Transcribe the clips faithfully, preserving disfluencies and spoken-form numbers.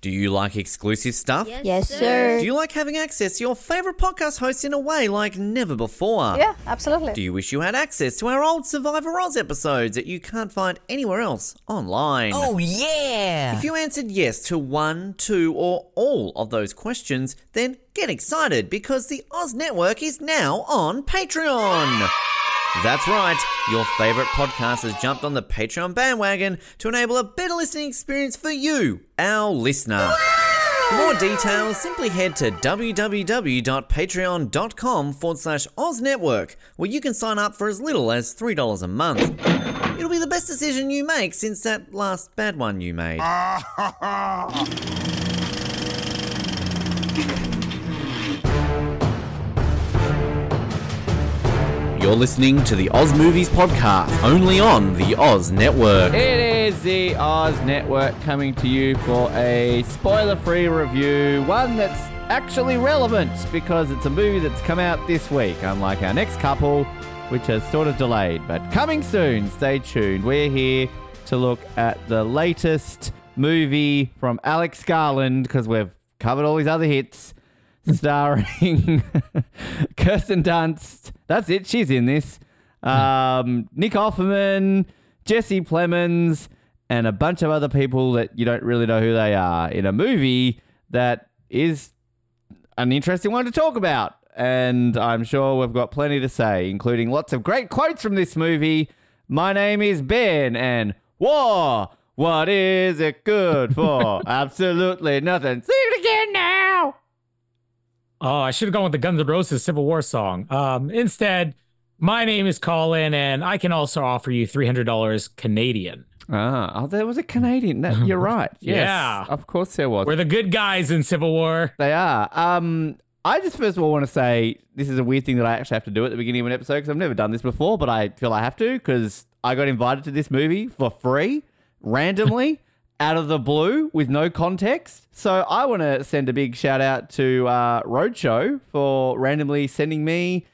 Do you like exclusive stuff? Yes, Yes, sir. sir. Do you like having access to your favourite podcast hosts in a way like never before? Yeah, absolutely. Do you wish you had access to our old Survivor Oz episodes that you can't find anywhere else online? Oh, yeah! If you answered yes to one, two, or all of those questions, then get excited because the Oz Network is now on Patreon. That's right, your favourite podcast has jumped on the Patreon bandwagon to enable a better listening experience for you, our listener. For more details, simply head to www.patreon.com forward slash Oz Network, where you can sign up for as little as three dollars a month. It'll be the best decision you make since that last bad one you made. You're listening to the Oz Movies Podcast, only on the Oz Network. It is the Oz Network coming to you for a spoiler-free review, one that's actually relevant because it's a movie that's come out this week, unlike our next couple, which has sort of delayed, but coming soon. Stay tuned. We're here to look at the latest movie from Alex Garland, because we've covered all his other hits, starring Kirsten Dunst. That's it. She's in this. Um, Nick Offerman, Jesse Plemons, and a bunch of other people that you don't really know who they are in a movie that is an interesting one to talk about. And I'm sure we've got plenty to say, including lots of great quotes from this movie. My name is Ben, and whoa, what is it good for? Absolutely nothing. See it again now. Oh, I should have gone with the Guns N' Roses Civil War song. Um, instead, my name is Colin, and I can also offer you three hundred dollars Canadian. Ah, oh, there was a Canadian. No, you're right. Yes, Yeah. of course there was. We're the good guys in Civil War. They are. Um, I just first of all want to say this is a weird thing that I actually have to do at the beginning of an episode because I've never done this before, but I feel I have to because I got invited to this movie for free, randomly. Out of the blue with no context. So I want to send a big shout out to uh, Roadshow for randomly sending me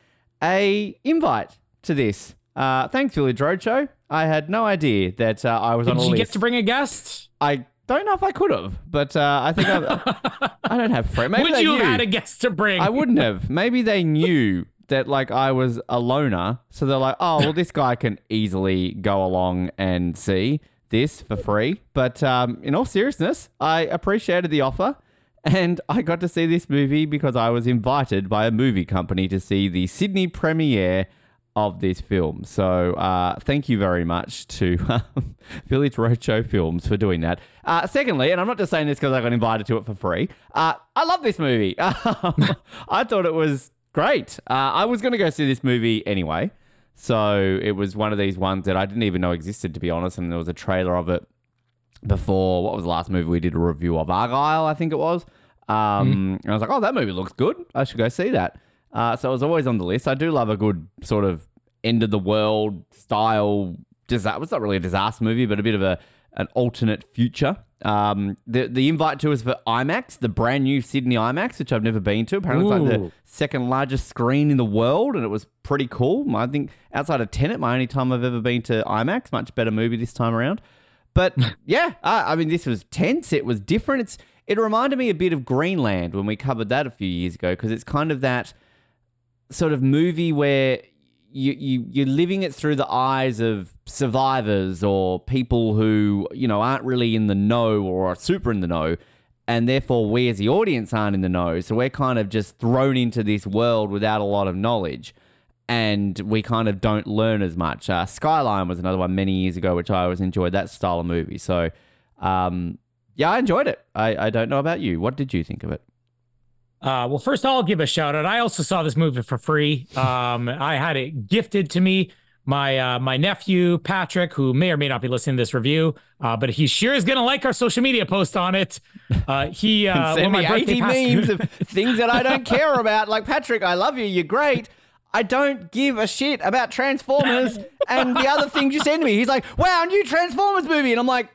a invite to this. Uh, thanks, Village Roadshow. I had no idea that uh, I was Did on a you list. get to bring a guest? I don't know if I could have, but uh, I think I, I don't have friends. Maybe Would they you knew. have had a guest to bring? I wouldn't have. Maybe they knew that like I was a loner, so they're like, oh well, this guy can easily go along and see this for free. But um, in all seriousness, I appreciated the offer, and I got to see this movie because I was invited by a movie company to see the Sydney premiere of this film. So uh, thank you very much to um, Village Roadshow Films for doing that. Uh, secondly, and I'm not just saying this because I got invited to it for free, uh, I love this movie. Um, I thought it was great. Uh, I was going to go see this movie anyway. So it was one of these ones that I didn't even know existed, to be honest. And there was a trailer of it before. What was the last movie we did a review of? Argyle, I think it was. Um, mm. And I was like, oh, that movie looks good. I should go see that. Uh, so it was always on the list. I do love a good sort of end of the world style disaster. It's not really a disaster movie, but a bit of a an alternate future. Um, the the invite to us for IMAX, the brand new Sydney IMAX, which I've never been to. Apparently, it's like the second largest screen in the world, and it was pretty cool. I think outside of Tenet, my only time I've ever been to IMAX. Much better movie this time around. But yeah, I, I mean, this was tense. It was different. It's it reminded me a bit of Greenland when we covered that a few years ago, because it's kind of that sort of movie where you, you, you're living it through the eyes of survivors or people who, you know, aren't really in the know or are super in the know. And therefore, we as the audience aren't in the know. So we're kind of just thrown into this world without a lot of knowledge. And we kind of don't learn as much. Uh, Skyline was another one many years ago, which I always enjoyed that style of movie. So, um, yeah, I enjoyed it. I, I don't know about you. What did you think of it? Uh, well, first I'll give a shout out. I also saw this movie for free. Um, I had it gifted to me. My uh, my nephew, Patrick, who may or may not be listening to this review, uh, but he sure is going to like our social media post on it. Uh, he uh, send when me my eighty memes of things that I don't care about. Like, Patrick, I love you. You're great. I don't give a shit about Transformers and the other things you send me. He's like, wow, new Transformers movie. And I'm like,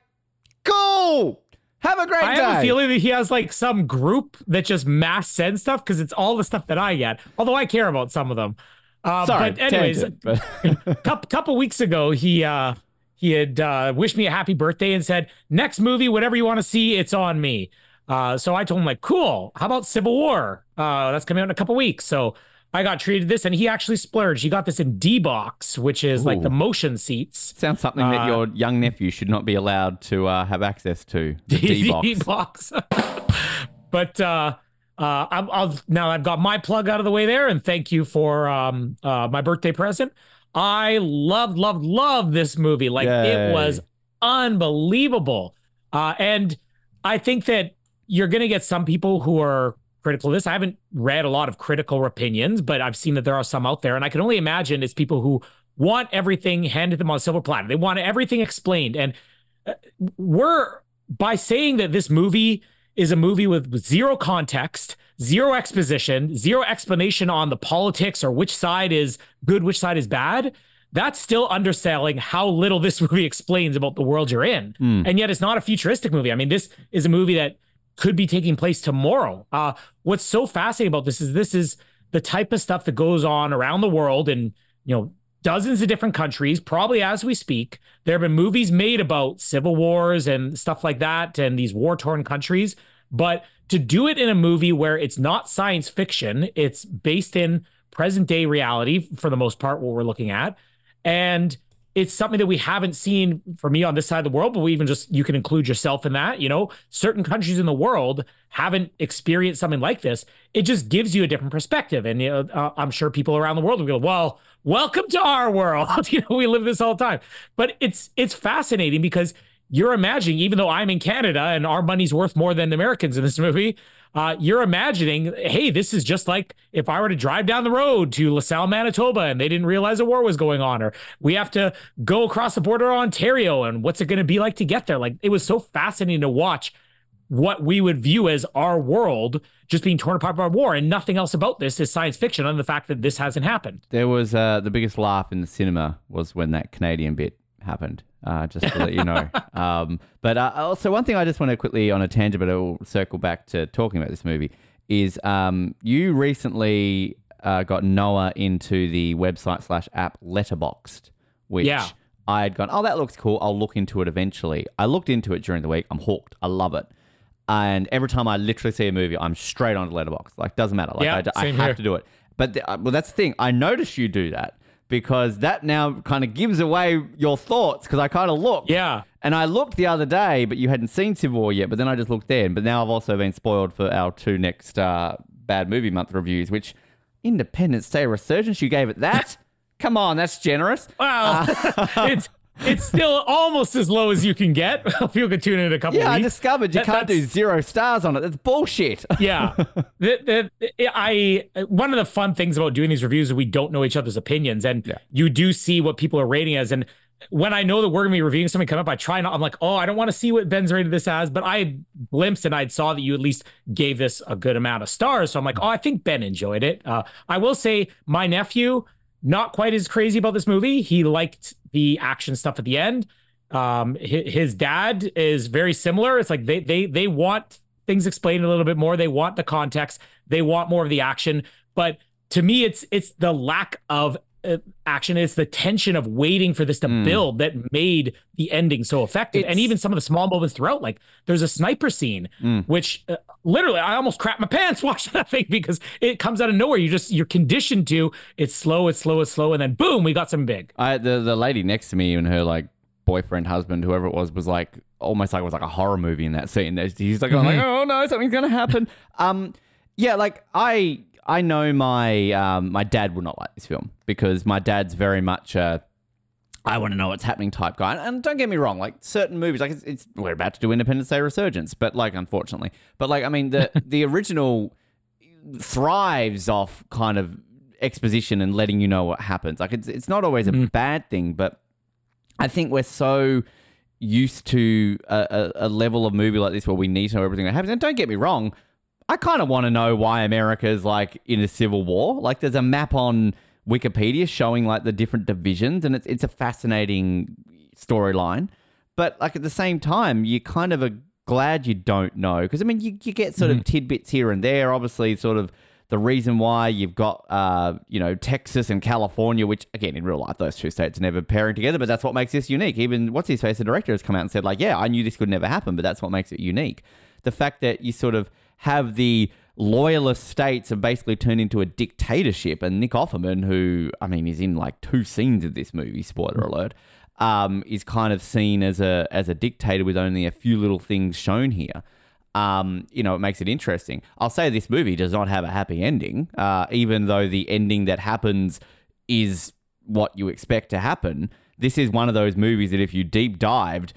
cool. Have a great I day. have a feeling that he has like some group that just mass sends stuff because it's all the stuff that I get. Although I care about some of them. Uh, Sorry, but anyways, tangent, but couple couple weeks ago, he uh, he had uh, wished me a happy birthday and said, "Next movie, whatever you want to see, it's on me." Uh, so I told him like, cool. How about Civil War? Uh, that's coming out in a couple weeks. So I got treated this, and he actually splurged. He got this in D-Box, which is Ooh. like the motion seats. Sounds something that uh, your young nephew should not be allowed to uh, have access to. The D-Box. D-Box. But uh, uh, I'll, I'll now I've got my plug out of the way there, and thank you for um, uh, my birthday present. I loved, loved, loved this movie. Like Yay. It was unbelievable. Uh, and I think that you're going to get some people who are critical of this. I haven't read a lot of critical opinions, but I've seen that there are some out there. And I can only imagine it's people who want everything handed them on a silver platter. They want everything explained. And we're, by saying that this movie is a movie with zero context, zero exposition, zero explanation on the politics or which side is good, which side is bad, that's still underselling how little this movie explains about the world you're in. Mm. And yet it's not a futuristic movie. I mean, this is a movie that could be taking place tomorrow. Uh, what's so fascinating about this is this is the type of stuff that goes on around the world in, you know, dozens of different countries, probably as we speak. There have been movies made about civil wars and stuff like that and these war-torn countries. But to do it in a movie where it's not science fiction, it's based in present-day reality for the most part, what we're looking at. And it's something that we haven't seen for me on this side of the world, but we even just, you can include yourself in that, you know, certain countries in the world haven't experienced something like this. It just gives you a different perspective. And, you know, uh, I'm sure people around the world will go, well, welcome to our world. You know, we live this all the time, but it's, it's fascinating because you're imagining, even though I'm in Canada and our money's worth more than Americans in this movie, Uh, you're imagining, hey, this is just like if I were to drive down the road to LaSalle, Manitoba, and they didn't realize a war was going on, or we have to go across the border to Ontario, and what's it going to be like to get there? Like, it was so fascinating to watch what we would view as our world just being torn apart by war, and nothing else about this is science fiction, other than the fact that this hasn't happened. There was uh, the biggest laugh in the cinema was when that Canadian bit happened. Uh, just to let you know. Um, but uh, also, one thing I just want to quickly, on a tangent, but I'll circle back to talking about this movie, is um, you recently uh, got Noah into the website slash app Letterboxd, which yeah. I had gone, oh, that looks cool. I'll look into it eventually. I looked into it during the week. I'm hooked. I love it. And every time I literally see a movie, I'm straight onto Letterboxd. Like, doesn't matter. Like, yeah, I, I have here. to do it. But the, uh, well, that's the thing. I noticed you do that. Because that now kind of gives away your thoughts, because I kind of looked. Yeah. And I looked the other day, but you hadn't seen Civil War yet, but then I just looked then. But now I've also been spoiled for our two next uh, Bad Movie Month reviews, which Independence Day Resurgence, you gave it that? Come on, that's generous. Well, uh, it's it's still almost as low as you can get. People can tune in in a couple yeah, of weeks. Yeah, I discovered you that, can't do zero stars on it. That's bullshit. Yeah. the, the, I One of the fun things about doing these reviews is we don't know each other's opinions, and yeah. you do see what people are rating as. And when I know that we're going to be reviewing something come up, I try not, I'm like, oh, I don't want to see what Ben's rated this as, but I glimpsed and I saw that you at least gave this a good amount of stars. So I'm like, oh, I think Ben enjoyed it. Uh, I will say my nephew, not quite as crazy about this movie. He liked the action stuff at the end. Um, his, his dad is very similar. It's like they they they want things explained a little bit more. They want the context. They want more of the action. But to me, it's it's the lack of uh, action. It's the tension of waiting for this to mm. build that made the ending so effective. It's, and even some of the small moments throughout, like there's a sniper scene, mm. which uh, literally I almost crapped my pants watching that thing because it comes out of nowhere. You just you're conditioned to it's slow, it's slow, it's slow, and then boom, we got something big. I the the lady next to me and her like boyfriend, husband, whoever it was, was like almost like it was like a horror movie in that scene. He's like, mm-hmm. like oh no, something's gonna happen. um, yeah, like I. I know my um, my dad would not like this film because my dad's very much a I want to know what's happening type guy. And don't get me wrong, like certain movies, like it's, it's we're about to do Independence Day Resurgence, but like unfortunately, but like I mean the the original thrives off kind of exposition and letting you know what happens. Like it's it's not always a mm. bad thing, but I think we're so used to a, a, a level of movie like this where we need to know everything that happens. And don't get me wrong. I kind of want to know why America's like in a civil war. Like there's a map on Wikipedia showing like the different divisions and it's it's a fascinating storyline. But like at the same time, you kind of are glad you don't know. Because I mean, you, you get sort mm-hmm. of tidbits here and there. Obviously sort of the reason why you've got, uh, you know, Texas and California, which again, in real life, those two states are never pairing together. But that's what makes this unique. Even what's his face, the director has come out and said like, yeah, I knew this could never happen, but that's what makes it unique. the fact that you sort of have the loyalist states have basically turned into a dictatorship, and Nick Offerman, who, I mean, is in like two scenes of this movie, spoiler alert, um, is kind of seen as a as a dictator with only a few little things shown here. Um, you know, it makes it interesting. I'll say this movie does not have a happy ending, uh, even though the ending that happens is what you expect to happen. This is one of those movies that if you deep dived,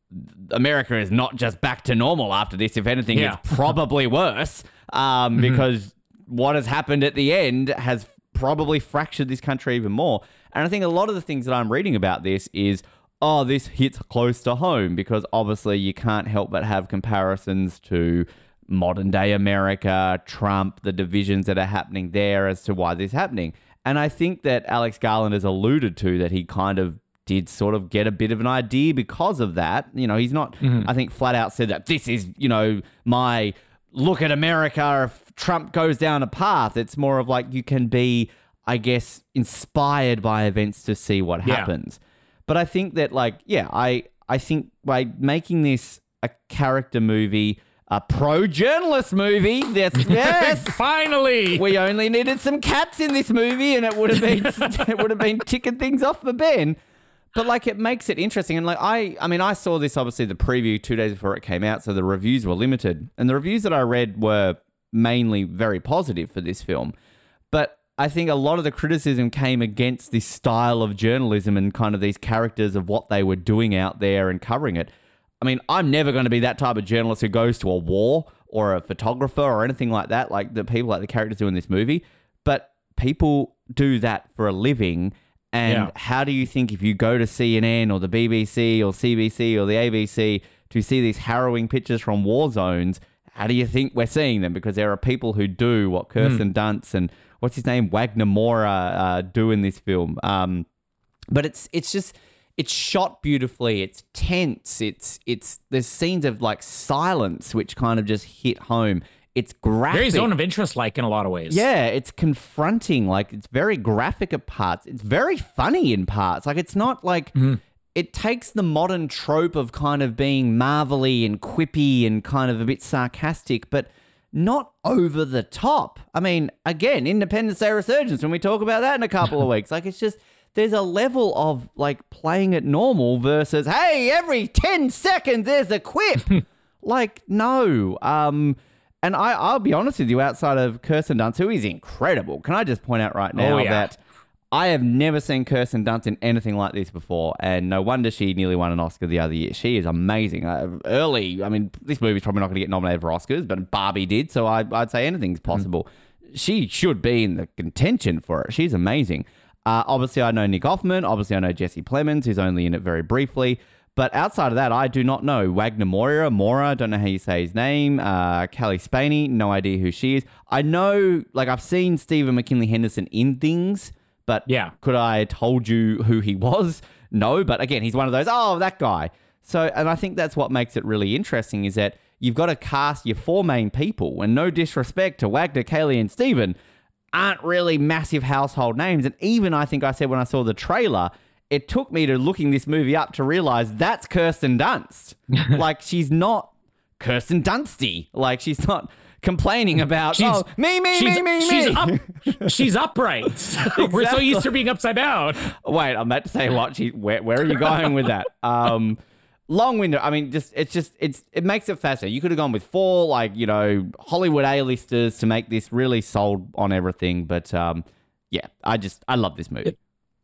America is not just back to normal after this. If anything, Yeah. it's probably worse, um, Mm-hmm. because what has happened at the end has probably fractured this country even more. And I think a lot of the things that I'm reading about this is, oh, this hits close to home, because obviously you can't help but have comparisons to modern day America, Trump, the divisions that are happening there as to why this is happening. And I think that Alex Garland has alluded to that he kind of did sort of get a bit of an idea because of that. You know, he's not, mm-hmm. I think, flat out said that this is, you know, my look at America if Trump goes down a path. It's more of like you can be, I guess, inspired by events to see what Yeah. happens. But I think that, like, yeah, I, I think by making this a character movie, a pro-journalist movie, that's, yes, Finally. we only needed some cats in this movie and it would have been it would have been ticking things off for Ben. But like, it makes it interesting. And like, I I mean, I saw this, obviously, the preview two days before it came out, so the reviews were limited. And the reviews that I read were mainly very positive for this film. But I think a lot of the criticism came against this style of journalism and kind of these characters of what they were doing out there and covering it. I mean, I'm never going to be that type of journalist who goes to a war or a photographer or anything like that, like the people like the characters do in this movie. But people do that for a living. And Yeah. how do you think if you go to C N N or the B B C or C B C or the A B C to see these harrowing pictures from war zones, how do you think we're seeing them? Because there are people who do what Kirsten mm. Dunst and what's his name, Wagner Moura, uh, do in this film. Um, but it's it's just, it's shot beautifully. It's tense. It's it's there's scenes of like silence which kind of just hit home. It's graphic. Very zone of interest, like in a lot of ways. Yeah, it's confronting. Like, it's very graphic at parts. It's very funny in parts. Like, it's not like mm-hmm. it takes the modern trope of kind of being marvelly and quippy and kind of a bit sarcastic, but not over the top. I mean, again, Independence Day Resurgence, when we talk about that in a couple of weeks, like, it's just, there's a level of like playing it normal versus, hey, every ten seconds there's a quip. Like, no. Um, and I, I'll be honest with you, outside of Kirsten Dunst, who is incredible, can I just point out right now oh, yeah. that I have never seen Kirsten Dunst in anything like this before, and no wonder she nearly won an Oscar the other year. She is amazing. Uh, early, I mean, this movie's probably not going to get nominated for Oscars, but Barbie did, so I, I'd say anything's possible. Mm. She should be in the contention for it. She's amazing. Uh, obviously, I know Nick Offerman. Obviously, I know Jesse Plemons, who's only in it very briefly. But outside of that, I do not know. Wagner Moura, Moura, don't know how you say his name. Uh, Callie Spaney, no idea who she is. I know, like, I've seen Stephen McKinley Henderson in things, but yeah. could I have told you who he was? No, but again, he's one of those, oh, that guy. So, and I think that's what makes it really interesting is that you've got to cast your four main people, and no disrespect to Wagner, Callie, and Stephen, aren't really massive household names. And even I think I said when I saw the trailer, it took me to looking this movie up to realize that's Kirsten Dunst. Like, she's not Kirsten Dunsty. Like, she's not complaining about, she's, oh, me, me, me, me, she's me. Up, she's upright. Exactly. We're so used to being upside down. Wait, I'm about to say what? She, where, where are you going with that? Um, long window. I mean, just it's just, it's it makes it fascinating. You could have gone with four, like, you know, Hollywood A-listers to make this really sold on everything. But, um, yeah, I just, I love this movie.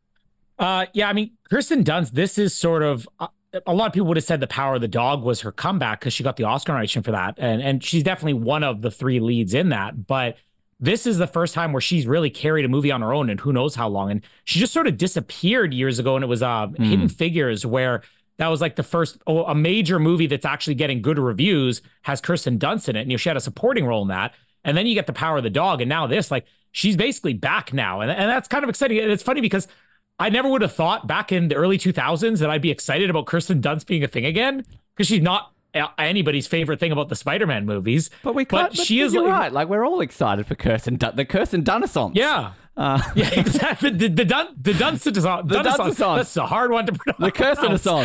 Uh, yeah, I mean, Kirsten Dunst, this is sort of, uh, a lot of people would have said The Power of the Dog was her comeback because she got the Oscar nomination for that. And, and she's definitely one of the three leads in that. But this is the first time where she's really carried a movie on her own and who knows how long. And she just sort of disappeared years ago. And it was uh, mm. Hidden Figures, where that was like the first, oh, a major movie that's actually getting good reviews has Kirsten Dunst in it. And you know, she had a supporting role in that. And then you get The Power of the Dog. And now this, like, she's basically back now. And, and that's kind of exciting. And it's funny because I never would have thought back in the early two thousands that I'd be excited about Kirsten Dunst being a thing again, because she's not anybody's favorite thing about the Spider-Man movies. But we can't. But she but is you're like, right. Like, we're all excited for Kirsten Dunst, the Kirsten Dunnaissance. Yeah. Uh, yeah, exactly. The, the, Dun, the Dunst, the Dunnaissance. That's a hard one to pronounce. The Kirstenaissance.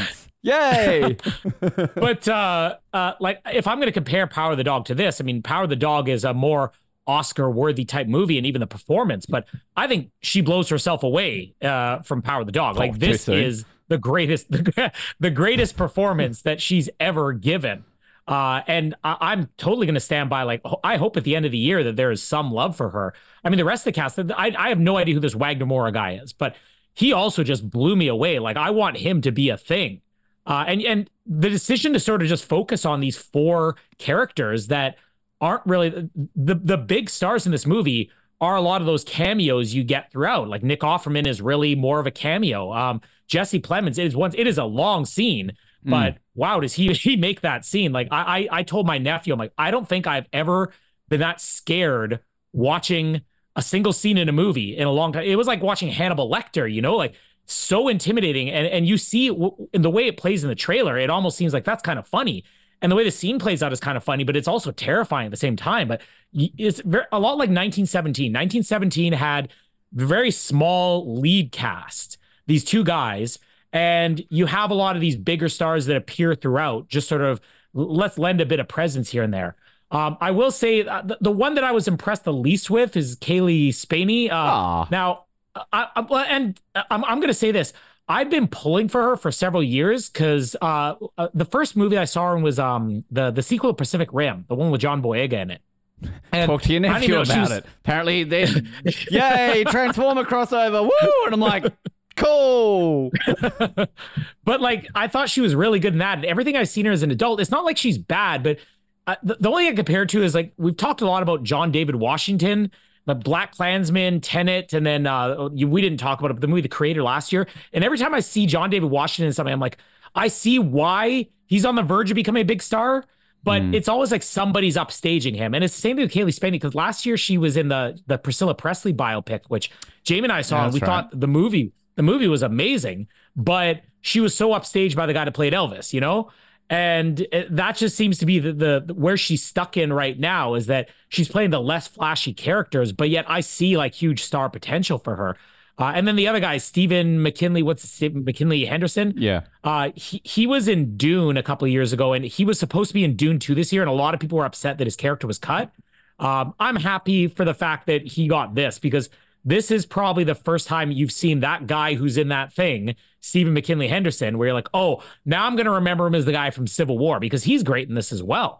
Yay! But uh, uh, like, if I'm going to compare Power of the Dog to this, I mean, Power of the Dog is a more Oscar-worthy type movie, and even the performance. But I think she blows herself away uh, from Power of the Dog. Like, oh, this is the greatest, the, the greatest performance that she's ever given. Uh, and I, I'm totally going to stand by, like, I hope at the end of the year that there is some love for her. I mean, the rest of the cast, I, I have no idea who this Wagner Moura guy is, but he also just blew me away. Like, I want him to be a thing. Uh, and, and the decision to sort of just focus on these four characters that aren't really the, the big stars in this movie are a lot of those cameos you get throughout. Like, Nick Offerman is really more of a cameo. Um, Jesse Plemons, it is once, it is a long scene, but mm. wow, does he he make that scene? Like, I, I I told my nephew, I'm like, I don't think I've ever been that scared watching a single scene in a movie in a long time. It was like watching Hannibal Lecter, you know, like so intimidating. And and you see in the way it plays in the trailer, it almost seems like that's kind of funny. And the way the scene plays out is kind of funny, but it's also terrifying at the same time. But it's very, a lot like nineteen seventeen. nineteen seventeen had a very small lead cast, these two guys. And you have a lot of these bigger stars that appear throughout, just sort of let's lend a bit of presence here and there. Um, I will say the, the one that I was impressed the least with is Kaylee Spaney. Uh, now, I, I, and I'm, I'm going to say this. I've been pulling for her for several years because uh, uh, the first movie I saw her in was um, the, the sequel of Pacific Rim, the one with John Boyega in it. And Talk to your nephew about was... it. Apparently, they yay, Transformer crossover, woo! And I'm like... Cool. But like, I thought she was really good in that. And everything I've seen her as an adult, it's not like she's bad, but uh, the, the only thing I compare it to is like, we've talked a lot about John David Washington, the Black Klansman, Tenet, and then uh, you, we didn't talk about it, but the movie The Creator last year. And every time I see John David Washington in something, I'm like, I see why he's on the verge of becoming a big star, but mm. it's always like somebody's upstaging him. And it's the same thing with Kaylee Spaney, because last year she was in the, the Priscilla Presley biopic, which Jamie and I saw, yeah, and we right. thought the movie... The movie was amazing, but she was so upstaged by the guy that played Elvis, you know? And it, that just seems to be the, the where she's stuck in right now, is that she's playing the less flashy characters, but yet I see like huge star potential for her. Uh, and then the other guy, Stephen McKinley, what's Stephen McKinley Henderson? Yeah. Uh, he, he was in Dune a couple of years ago, and he was supposed to be in Dune two this year, and a lot of people were upset that his character was cut. Um, I'm happy for the fact that he got this, because this is probably the first time you've seen that guy who's in that thing, Stephen McKinley Henderson, where you're like, oh, now I'm going to remember him as the guy from Civil War, because he's great in this as well.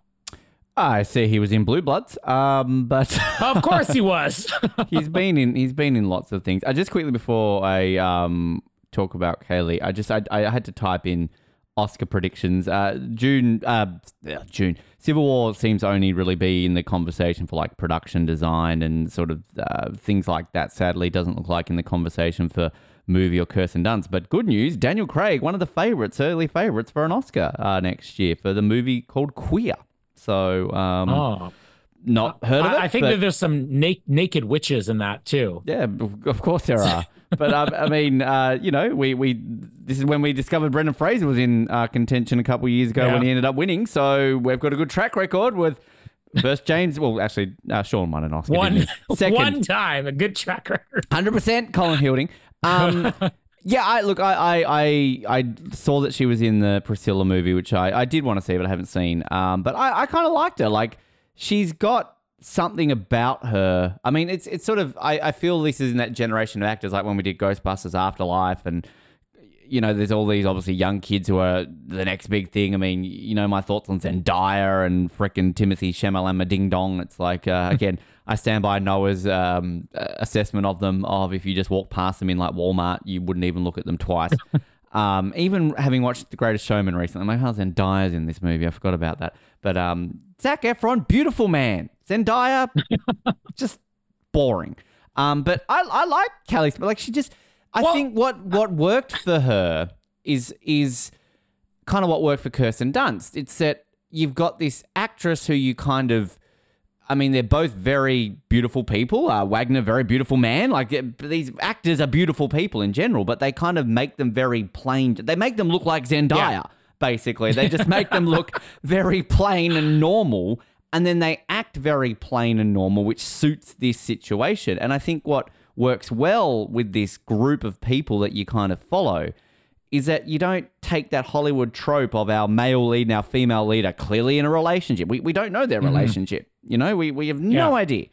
I see he was in Blue Bloods, um, but of course he was. he's been in he's been in lots of things. I just quickly before I um, talk about Kaylee, I just I, I had to type in Oscar predictions. Uh, June, uh, June. Civil War seems to only really be in the conversation for like production design and sort of uh, things like that. Sadly, doesn't look like in the conversation for movie or Kirsten Dunst. But good news, Daniel Craig, one of the favorites, early favorites for an Oscar uh, next year for the movie called Queer. So, um, oh. not heard of it. I, I think but, that there's some na- naked witches in that too. Yeah, of course there are. But um, I mean, uh, you know, we we this is when we discovered Brendan Fraser was in uh, contention a couple of years ago yeah. when he ended up winning. So we've got a good track record with first James. Well, actually, uh, Sean won an Oscar. One, Second, one time, a good track record. Hundred percent, Colin Hilding. Um, yeah, I look, I, I I I saw that she was in the Priscilla movie, which I, I did want to see, but I haven't seen. Um, but I, I kind of liked her. Like, she's got something about her. I mean, it's it's sort of, I, I feel this is in that generation of actors, like when we did Ghostbusters Afterlife, and, you know, there's all these obviously young kids who are the next big thing. I mean, you know, my thoughts on Zendaya and frickin' Timothy Chalamet Ding Dong. It's like, uh, again, I stand by Noah's um, assessment of them, of if you just walk past them in like Walmart, you wouldn't even look at them twice. um, even having watched The Greatest Showman recently, I'm like, oh, Zendaya's in this movie. I forgot about that. But um, Zac Efron, beautiful man. Zendaya, just boring. Um, but I, I like Kelly, but like she just, I well, think what, what worked for her is is kind of what worked for Kirsten Dunst. It's that you've got this actress who you kind of, I mean, they're both very beautiful people. Uh, Wagner, very beautiful man. Like these actors are beautiful people in general, but they kind of make them very plain. They make them look like Zendaya, yeah. basically. They just make them look very plain and normal. And then they act very plain and normal, which suits this situation. And I think what works well with this group of people that you kind of follow is that you don't take that Hollywood trope of our male lead and our female lead are clearly in a relationship. We we don't know their mm-hmm. relationship. You know, we we have no yeah. idea.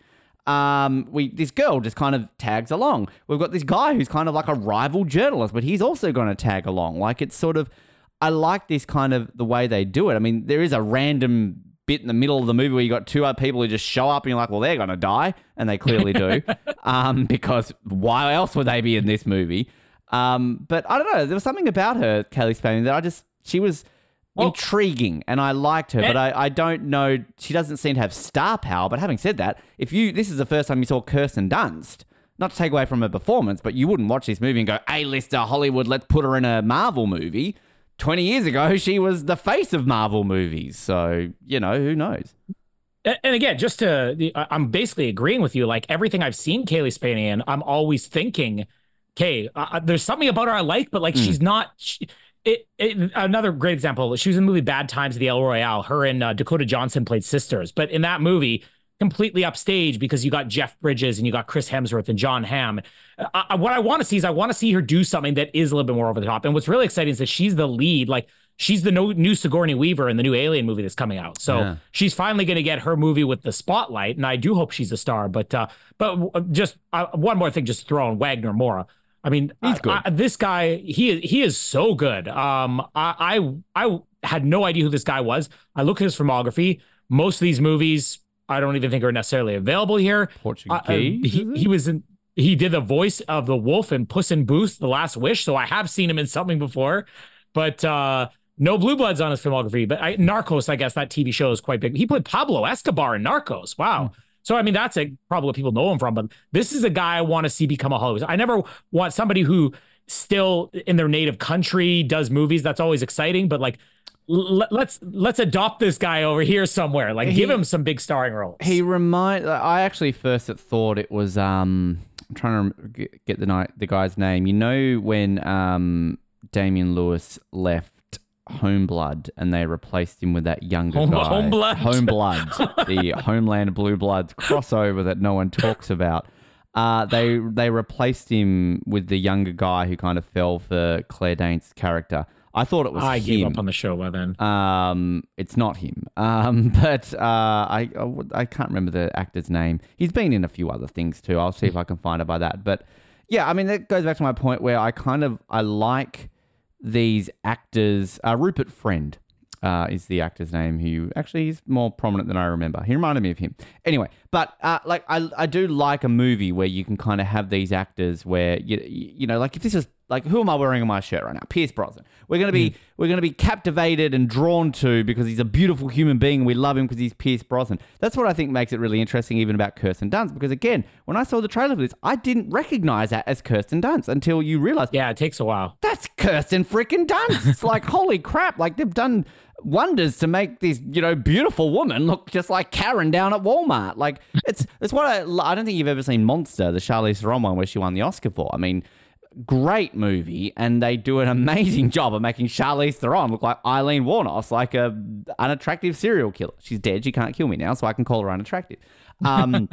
Um, we this girl just kind of tags along. We've got this guy who's kind of like a rival journalist, but he's also going to tag along. Like it's sort of, I like this kind of the way they do it. I mean, there is a random bit in the middle of the movie where you got two other people who just show up and you're like, well, they're going to die, and they clearly do, um, because why else would they be in this movie? Um, but I don't know. There was something about her, Cailee Spaeny, that I just she was. Well, intriguing, and I liked her, but I, I don't know. She doesn't seem to have star power. But having said that, if you this is the first time you saw Kirsten Dunst, not to take away from her performance, but you wouldn't watch this movie and go, A-lister Hollywood, let's put her in a Marvel movie. Twenty years ago, she was the face of Marvel movies. So you know, who knows? And again, just to, I'm basically agreeing with you. Like everything I've seen Cailee Spaeny in, I'm always thinking, okay, uh, there's something about her I like, but like mm. she's not. She, It, it, another great example, she was in the movie Bad Times at the El Royale. Her and uh, Dakota Johnson played sisters. But in that movie, completely upstage because you got Jeff Bridges and you got Chris Hemsworth and John Hamm. Uh, what I want to see is I want to see her do something that is a little bit more over the top. And what's really exciting is that she's the lead. Like, she's the no, new Sigourney Weaver in the new Alien movie that's coming out. So yeah. she's finally going to get her movie with the spotlight. And I do hope she's a star. But uh, but just uh, one more thing, just throwing Wagner Moura. I mean, He's good. I, this guy, he he is so good. Um, I, I I had no idea who this guy was. I looked at his filmography. Most of these movies, I don't even think are necessarily available here. Portuguese. Uh, he, he was in. He did the voice of the wolf in Puss in Boots: The Last Wish. So I have seen him in something before, but uh, no Blue Bloods on his filmography. But I, Narcos, I guess that T V show is quite big. He played Pablo Escobar in Narcos. Wow. Hmm. So, I mean, that's a, probably what people know him from, but this is a guy I want to see become a Hollywood. I never want somebody who still in their native country does movies. That's always exciting, but like, l- let's let's adopt this guy over here somewhere. Like, he, give him some big starring roles. He remind. I actually first thought it was. Um, I'm trying to get the night the guy's name. You know when um Damian Lewis left Homeblood and they replaced him with that younger Home, guy. Homeblood? Homeblood. The Homeland Blue Bloods crossover that no one talks about. Uh, they they replaced him with the younger guy who kind of fell for Claire Danes' character. I thought it was I him. gave up on the show by then. Um, it's not him. Um, but uh, I I can't remember the actor's name. He's been in a few other things too. I'll see if I can find it by that. But yeah, I mean, that goes back to my point where I kind of I like these actors. uh, Rupert Friend uh, is the actor's name, who actually is more prominent than I remember. He reminded me of him. Anyway, but uh, like I, I do like a movie where you can kind of have these actors where you you know, like if this is like, who am I wearing on my shirt right now? Pierce Brosnan. We're gonna be mm. we're gonna be captivated and drawn to because he's a beautiful human being and we love him because he's Pierce Brosnan. That's what I think makes it really interesting, even about Kirsten Dunst. Because again, when I saw the trailer for this, I didn't recognize that as Kirsten Dunst until you realize. Yeah, it takes a while. That's Kirsten freaking Dunst. It's like, holy crap! Like they've done wonders to make this, you know, beautiful woman look just like Karen down at Walmart. Like it's it's what I I don't think you've ever seen Monster, the Charlize Theron one where she won the Oscar for. I mean, great movie, and they do an amazing job of making Charlize Theron look like Eileen Wuornos, like a unattractive serial killer. She's dead. She can't kill me now, so I can call her unattractive. Um,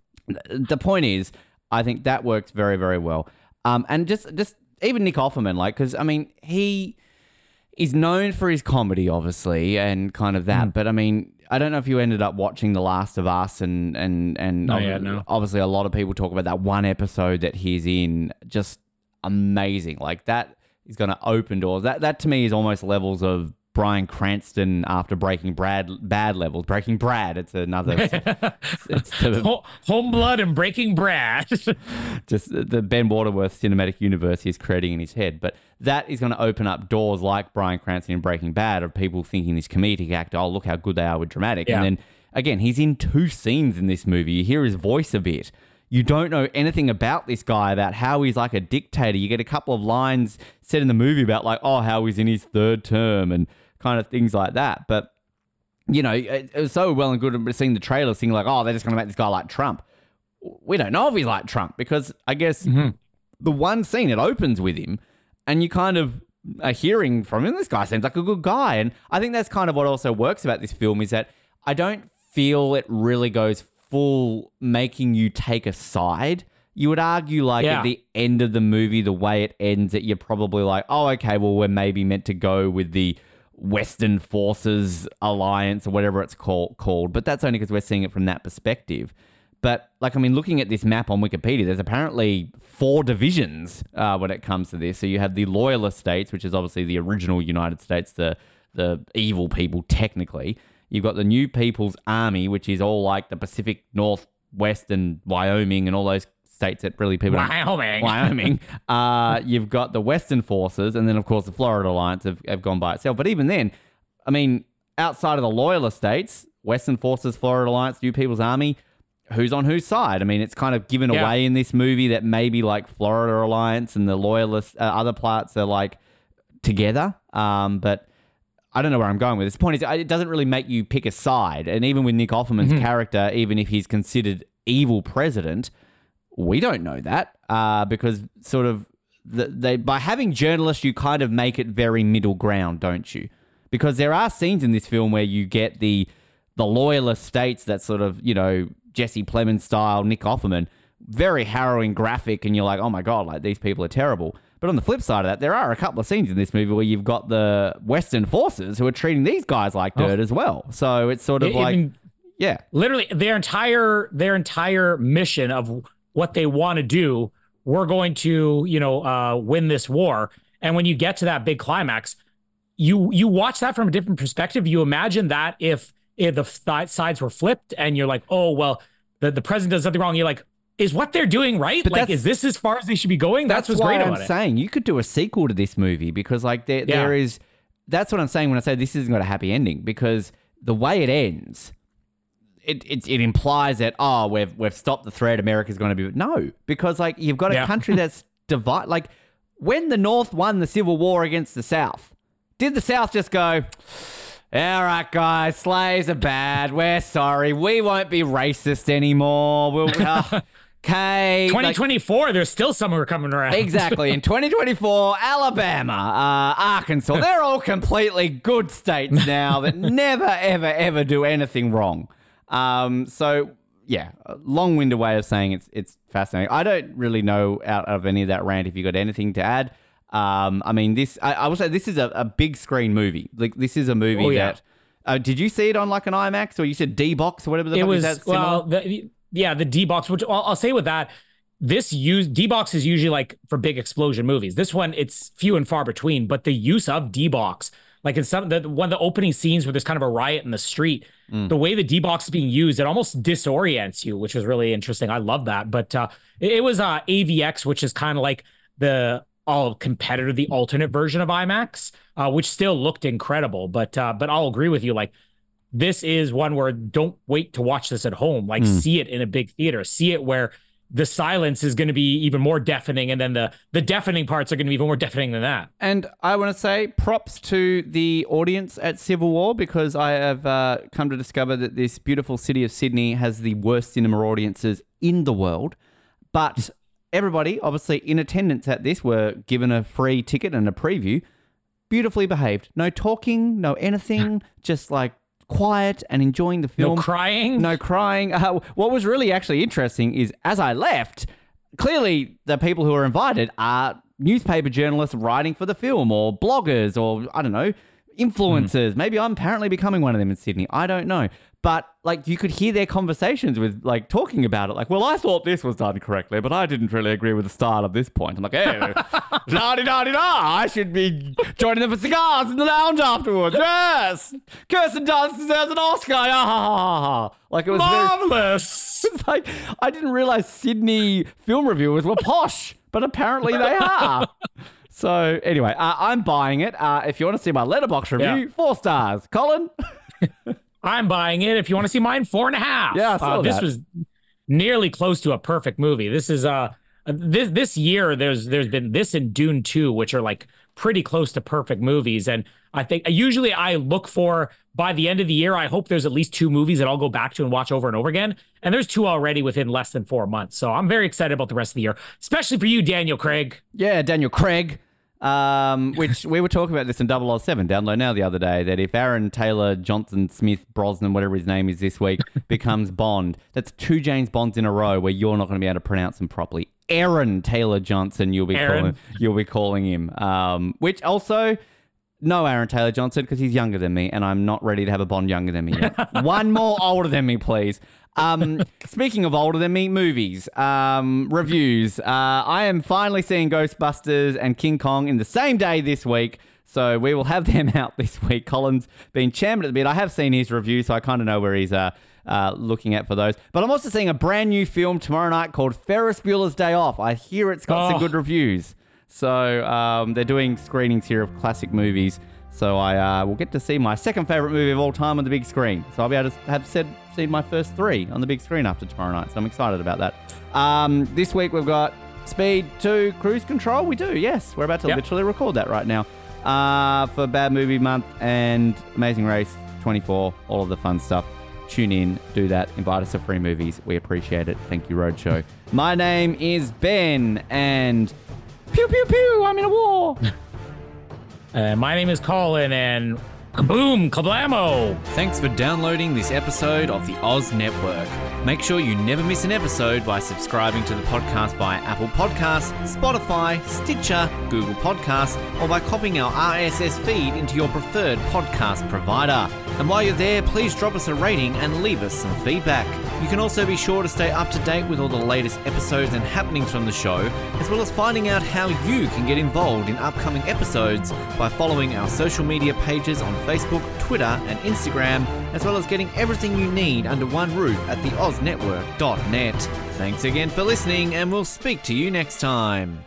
the point is, I think that works very, very well. Um, and just just even Nick Offerman, like, because I mean, he is known for his comedy, obviously, and kind of that. Mm. But I mean, I don't know if you ended up watching The Last of Us, and and and oh, ob- yeah, no. obviously a lot of people talk about that one episode that he's in. Just amazing. Like that is going to open doors. That that to me is almost levels of Bryan Cranston after Breaking Brad bad levels. Breaking Brad. It's another. it's, it's the, Homeblood and Breaking Brad. Just the Ben Waterworth cinematic universe he's creating in his head. But that is going to open up doors like Bryan Cranston in Breaking Bad of people thinking this comedic actor, oh, look how good they are with dramatic. Yeah. And then again, he's in two scenes in this movie. You hear his voice a bit. You don't know anything about this guy, about how he's like a dictator. You get a couple of lines said in the movie about like, oh, how he's in his third term and kind of things like that. But, you know, it, it was so well and good seeing the trailer, seeing like, oh, they're just going to make this guy like Trump. We don't know if he's like Trump because I guess mm-hmm. the one scene, it opens with him and you kind of are hearing from him, this guy seems like a good guy. And I think that's kind of what also works about this film is that I don't feel it really goes full making you take a side. you would argue like Yeah. at the end of the movie, the way it ends, that you're probably like, oh, okay, well, we're maybe meant to go with the Western Forces Alliance or whatever it's call, called. But that's only because we're seeing it from that perspective. But, like, I mean, looking at this map on Wikipedia, there's apparently four divisions uh, when it comes to this. So you have the Loyalist states, which is obviously the original United States, the the evil people, technically. You've got the New People's Army, which is all like the Pacific Northwest and Wyoming and all those states that really people don't... Wyoming. Wyoming. Uh, you've got the Western Forces, and then, of course, the Florida Alliance have, have gone by itself. But even then, I mean, outside of the Loyalist states, Western Forces, Florida Alliance, New People's Army... who's on whose side? I mean, it's kind of given Yeah. away in this movie that maybe like Florida Alliance and the Loyalists, uh, other parts are like together. Um, but I don't know where I'm going with this. The point is, it doesn't really make you pick a side. And even with Nick Offerman's Mm-hmm. character, even if he's considered evil president, we don't know that uh, because sort of the, they by having journalists, you kind of make it very middle ground, don't you? Because there are scenes in this film where you get the the loyalist states that sort of, you know, Jesse Plemons style, Nick Offerman, very harrowing graphic, and you're like, oh my God, like these people are terrible. But on the flip side of that, there are a couple of scenes in this movie where you've got the Western forces who are treating these guys like dirt Oh. as well. So it's sort of I- like, even- yeah. literally their entire their entire mission of what they want to do, we're going to, you know, uh, win this war. And when you get to that big climax, you you watch that from a different perspective. You imagine that if if the th- sides were flipped and you're like, oh, well, the, the president does something wrong. You're like, is what they're doing right? But like, that's- is this as far as they should be going? That's, what's why great I'm about it. saying you could do a sequel to this movie because like there Yeah. there is, that's what I'm saying when I say this isn't got a happy ending, because the way it ends, it it, it implies that, oh, we've we've stopped the threat, America's going to be, no, because like you've got a Yeah. country that's divided. Like when the North won the Civil War against the South, did the South just go, all right, guys, slaves are bad. We're sorry. We won't be racist anymore. We'll, uh, okay. twenty Like, twenty-four, there's still some who are coming around. exactly. In twenty twenty-four, Alabama, uh, Arkansas, they're all completely good states now that never, ever, ever do anything wrong. Um, so, yeah, a long-winded way of saying it's it's fascinating. I don't really know out of any of that rant if you got anything to add. Um, I mean, this, I, I would say this is a, a big screen movie. Like, this is a movie Oh, yeah. that, uh, did you see it on like an IMAX or you said D-Box or whatever the It fuck was, is that similar? well, the, yeah, the D-Box, which I'll, I'll say with that, this use D-Box is usually like for big explosion movies. This one, it's few and far between, but the use of D-Box, like in some, the, one of the opening scenes where there's kind of a riot in the street, Mm. the way the D-Box is being used, it almost disorients you, which was really interesting. I love that. But uh, it, it was uh, A V X, which is kind of like the all competitor, the alternate version of IMAX, uh, which still looked incredible. But uh, but I'll agree with you. Like, this is one where don't wait to watch this at home. Like, Mm. see it in a big theater. See it where the silence is going to be even more deafening, and then the the deafening parts are going to be even more deafening than that. And I want to say props to the audience at Civil War, because I have uh, come to discover that this beautiful city of Sydney has the worst cinema audiences in the world. But everybody, obviously, in attendance at this were given a free ticket and a preview. Beautifully behaved. No talking, no anything, just like quiet and enjoying the film. No crying. No crying. Uh, what was really actually interesting is as I left, clearly the people who are invited are newspaper journalists writing for the film or bloggers or, I don't know, influencers. Hmm. Maybe I'm apparently becoming one of them in Sydney. I don't know. But like you could hear their conversations with like talking about it. Like, well, I thought this was done correctly, but I didn't really agree with the style of this point. I'm like, hey, la-di-da-di-da, I should be joining them for cigars in the lounge afterwards. Yes! Kirsten Dunst deserves an Oscar. Ah, ha, ha, ha. Like it was very... Marvelous. It's like, I didn't realize Sydney film reviewers were posh, but apparently they are. So anyway, uh, I'm buying it. Uh, if you want to see my letterbox review, Yeah. four stars. Colin? I'm buying it. If you want to see mine, four and a half. Yeah, I saw uh, this that. was nearly close to a perfect movie. This is uh this this year there's there's been this and Dune two, which are like pretty close to perfect movies. And I think usually I look for by the end of the year, I hope there's at least two movies that I'll go back to and watch over and over again. And there's two already within less than four months. So I'm very excited about the rest of the year, especially for you, Daniel Craig. Yeah, Daniel Craig. Um, which we were talking about this in double oh seven, download now the other day, that if Aaron Taylor Johnson Smith Brosnan, whatever his name is this week, becomes Bond, that's two James Bonds in a row where you're not going to be able to pronounce them properly. Aaron Taylor Johnson, you'll be Aaron. calling you'll be calling him. Um, which also, no Aaron Taylor Johnson, because he's younger than me, and I'm not ready to have a Bond younger than me yet. One more older than me, please. Um, speaking of older than me, movies, um, reviews. Uh, I am finally seeing Ghostbusters and King Kong in the same day this week, so we will have them out this week. Colin's been champing at the bit. I have seen his review, so I kind of know where he's uh, uh, looking at for those. But I'm also seeing a brand new film tomorrow night called Ferris Bueller's Day Off. I hear it's got Oh. some good reviews. So um, they're doing screenings here of classic movies. So I uh, will get to see my second favourite movie of all time on the big screen. So I'll be able to have said seen my first three on the big screen after tomorrow night. So I'm excited about that. Um, this week we've got Speed two Cruise Control. We do, yes. We're about to Yep. literally record that right now. Uh, for Bad Movie Month and Amazing Race twenty-four, all of the fun stuff. Tune in, do that, invite us to free movies. We appreciate it. Thank you, Roadshow. My name is Ben, and pew, pew, pew, I'm in a war. Uh, my name is Colin, and kaboom, kablamo! Thanks for downloading this episode of the Oz Network. Make sure you never miss an episode by subscribing to the podcast via Apple Podcasts, Spotify, Stitcher, Google Podcasts, or by copying our R S S feed into your preferred podcast provider. And while you're there, please drop us a rating and leave us some feedback. You can also be sure to stay up to date with all the latest episodes and happenings from the show, as well as finding out how you can get involved in upcoming episodes by following our social media pages on Facebook, Twitter, and Instagram, as well as getting everything you need under one roof at the oz network dot net. Thanks again for listening, and we'll speak to you next time.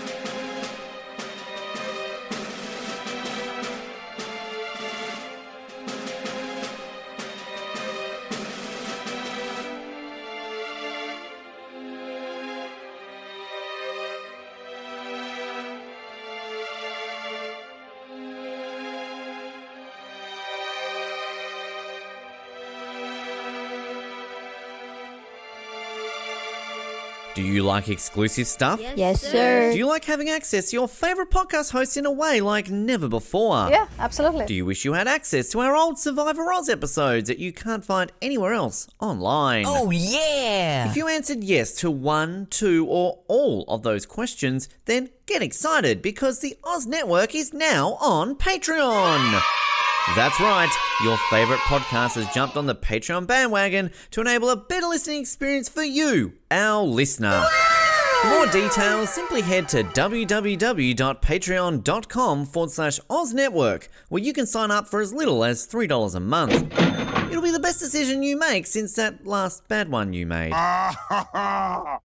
Do you like exclusive stuff? Yes, sir. Do you like having access to your favourite podcast hosts in a way like never before? Yeah, absolutely. Do you wish you had access to our old Survivor Oz episodes that you can't find anywhere else online? Oh, yeah! If you answered yes to one, two, or all of those questions, then get excited because the Oz Network is now on Patreon. That's right, your favourite podcast has jumped on the Patreon bandwagon to enable a better listening experience for you, our listener. For more details, simply head to www.patreon.com forward slash Oz Network, where you can sign up for as little as three dollars a month. It'll be the best decision you make since that last bad one you made.